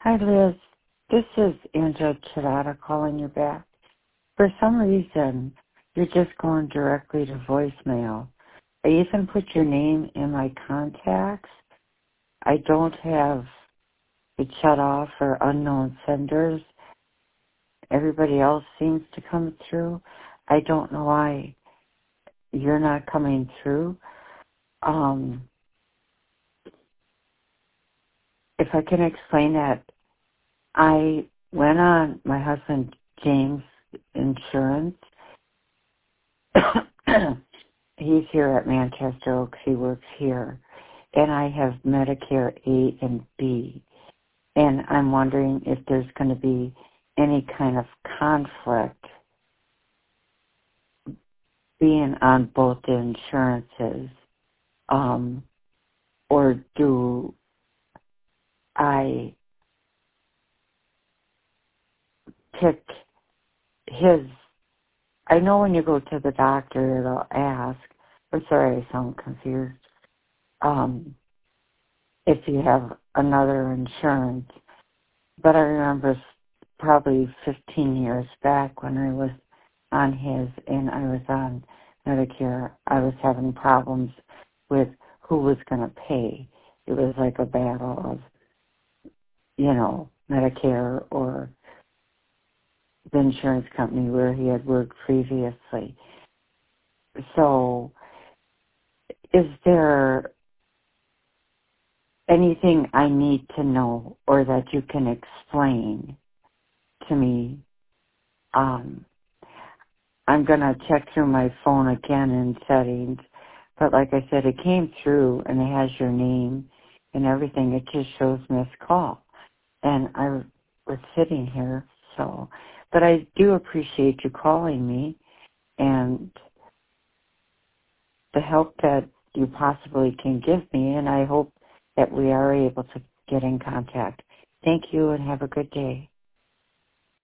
Hi, Liz. This is Angela Chirata calling you back. For some reason, you're just going directly to voicemail. I even put your name in my contacts. I don't have it shut off for unknown senders. Everybody else seems to come through. I don't know why you're not coming through. If I can explain that, I went on my husband James' insurance. He's here at Manchester Oaks. He works here. And I have Medicare A and B. And I'm wondering if there's going to be any kind of conflict being on both the insurances. Or do I pick his... I know when you go to the doctor, it'll ask, sorry, I sound confused, if you have another insurance. But I remember probably 15 years back when I was on his and I was on Medicare, I was having problems with who was going to pay. It was like a battle of, Medicare or the insurance company where he had worked previously. So is there anything I need to know or that you can explain to me? I'm going to check through my phone again in settings, but like I said, it came through and it has your name and everything. It just shows missed call. And I was sitting here, but I do appreciate you calling me and the help that you possibly can give me, and I hope that we are able to get in contact. Thank you and have a good day.